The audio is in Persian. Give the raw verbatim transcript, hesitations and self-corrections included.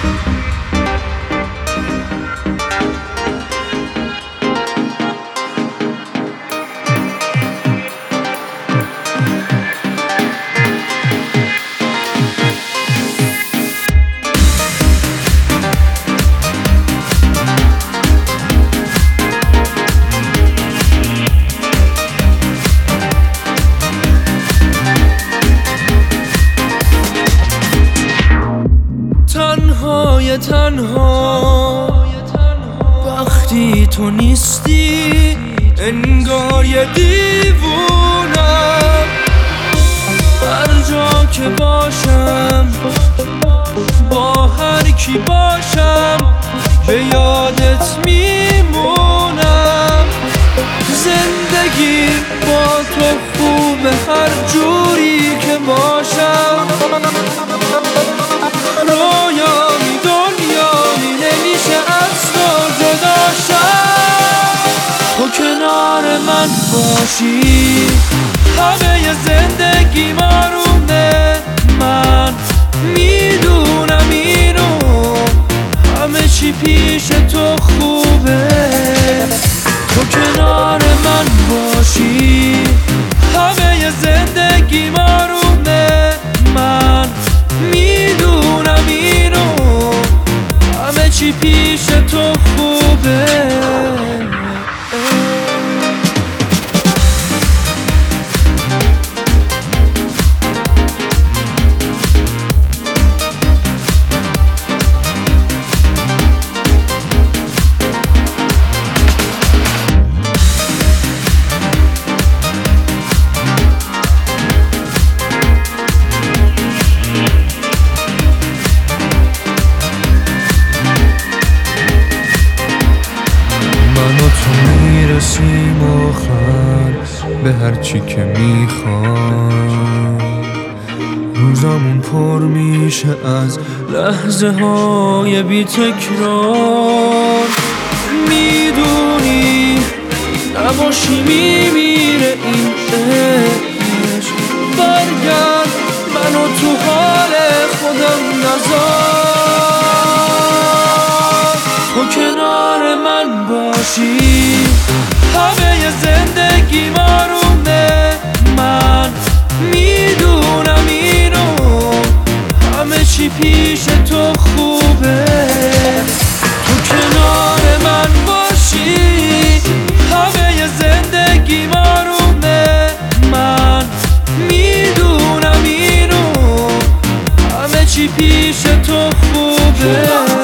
تنهای تنها وقتی تو نیستی انگار یه دیوونم. هر جا که باشم با هر کی باشم به یادت میمونم. زندگی با تو خوبه هر جوری که باشم. رویامی دنیامی نمیشه از تو جداشم. تو کنار من باشی همه زندگی مارونه. من میدونم اینو همه چی پیش تو خوبه. تو کنار من باشی همه زندگی مارونه. من میدونم اینو همه چی پیش تو خوبه. میرسیم آخر به هرچی که میخوام. روزامون پر میشه از لحظه های بی تکرار. میدونی نباشی میمیره این عشق. برگرد منو تو حال خودم نذار. تو کنار من باشی همه زندگی مارونه. من میدونم اینو همه چی پیش تو خوبه. تو کنار من باشی همه زندگی مارونه. من میدونم اینو همه چی پیش تو خوبه.